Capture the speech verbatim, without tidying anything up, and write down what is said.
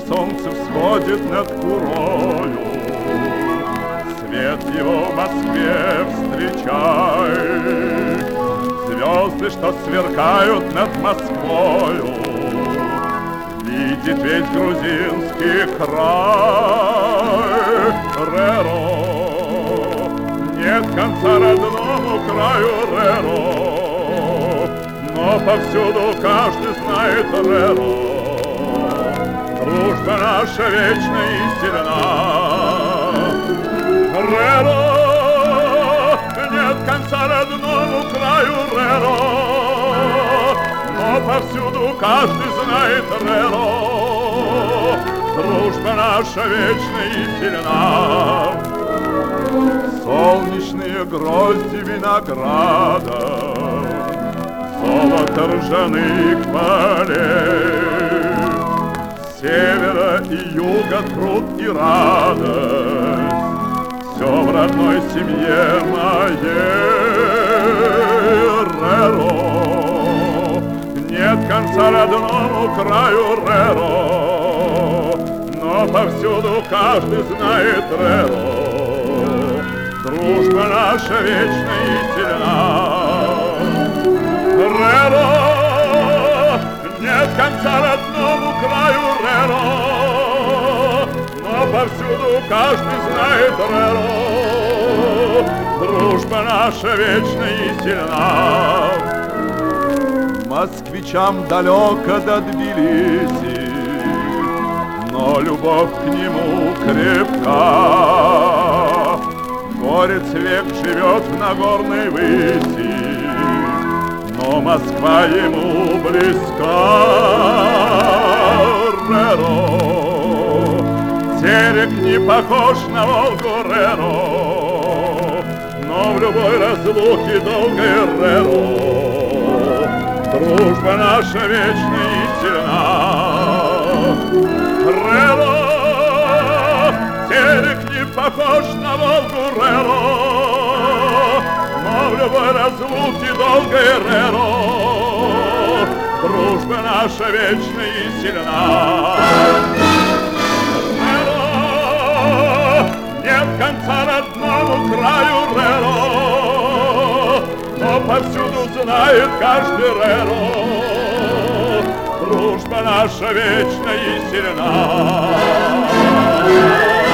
солнце всходит над Курою, свет его в Москве встречай. Звезды, что сверкают над Москвою, видит весь грузинский край. Реро, нет конца родному краю, Реро, но повсюду каждый знает Реро. Дружба наша вечна и сильна. Реро, нет конца родному краю, Реро, но повсюду каждый знает Реро. Дружба наша вечна и сильна. Солнечные грозди винограда, золото ржаных полей, севера и юга труд и радость, все в родной семье моей. Реро, нет конца родному краю, Реро, но повсюду каждый знает Реро. Дружба наша вечна и сильна. Реро, нет конца родному краю, Реро, но повсюду каждый знает Реро. Дружба наша вечна и сильна. Москвичам далеко до Тбилиси, но любовь к нему крепка. Горец век живет в Нагорной выси, но Москва ему близка. Реро, Терек не похож на Волгу, Реро, но в любой разлуке долгой, Реро, дружба наша вечна и сильна. Реро, Терек не похож на Волгу, Реро, но в любой разлуке долгой, Реро, дружба наша вечна и сильна. Реро, нет конца родному краю, Реро, но повсюду знает каждый Реро. Дружба наша вечна и сильна.